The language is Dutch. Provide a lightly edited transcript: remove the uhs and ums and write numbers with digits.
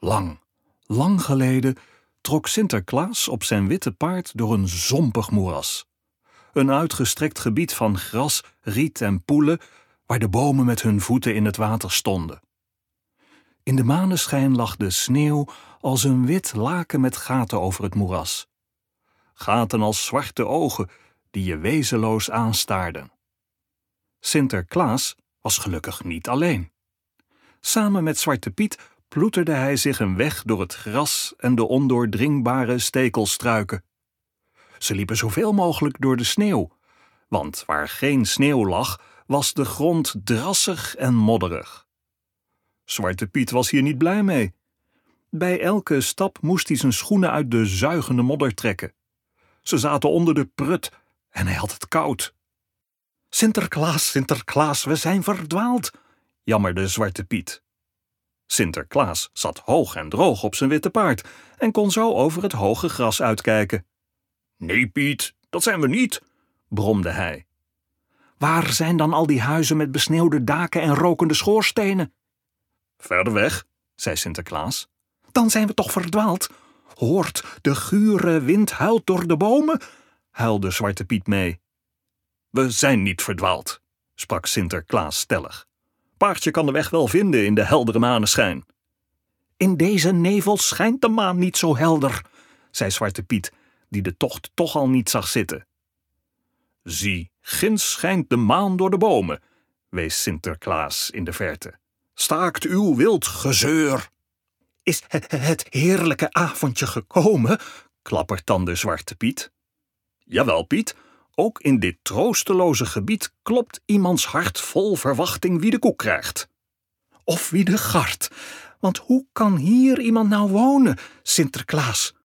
Lang, lang geleden trok Sinterklaas op zijn witte paard door een zompig moeras. Een uitgestrekt gebied van gras, riet en poelen, waar de bomen met hun voeten in het water stonden. In de maneschijn lag de sneeuw als een wit laken met gaten over het moeras. Gaten als zwarte ogen die je wezenloos aanstaarden. Sinterklaas was gelukkig niet alleen. Samen met Zwarte Piet ploeterde hij zich een weg door het gras en de ondoordringbare stekelstruiken. Ze liepen zoveel mogelijk door de sneeuw, want waar geen sneeuw lag, was de grond drassig en modderig. Zwarte Piet was hier niet blij mee. Bij elke stap moest hij zijn schoenen uit de zuigende modder trekken. Ze zaten onder de prut en hij had het koud. Sinterklaas, Sinterklaas, we zijn verdwaald, jammerde Zwarte Piet. Sinterklaas zat hoog en droog op zijn witte paard en kon zo over het hoge gras uitkijken. Nee, Piet, dat zijn we niet, bromde hij. Waar zijn dan al die huizen met besneeuwde daken en rokende schoorstenen? Verder weg, zei Sinterklaas. Dan zijn we toch verdwaald? Hoort, de gure wind huilt door de bomen, huilde Zwarte Piet mee. We zijn niet verdwaald, sprak Sinterklaas stellig. Paardje kan de weg wel vinden in de heldere maneschijn. In deze nevel schijnt de maan niet zo helder, zei Zwarte Piet, die de tocht toch al niet zag zitten. Zie, ginds schijnt de maan door de bomen, wees Sinterklaas in de verte. Staakt uw wild gezeur. Is het heerlijke avondje gekomen? Klappertandde Zwarte Piet. Jawel, Piet, ook in dit troosteloze gebied klopt iemands hart vol verwachting wie de koek krijgt. Of wie de gart, want hoe kan hier iemand nou wonen, Sinterklaas?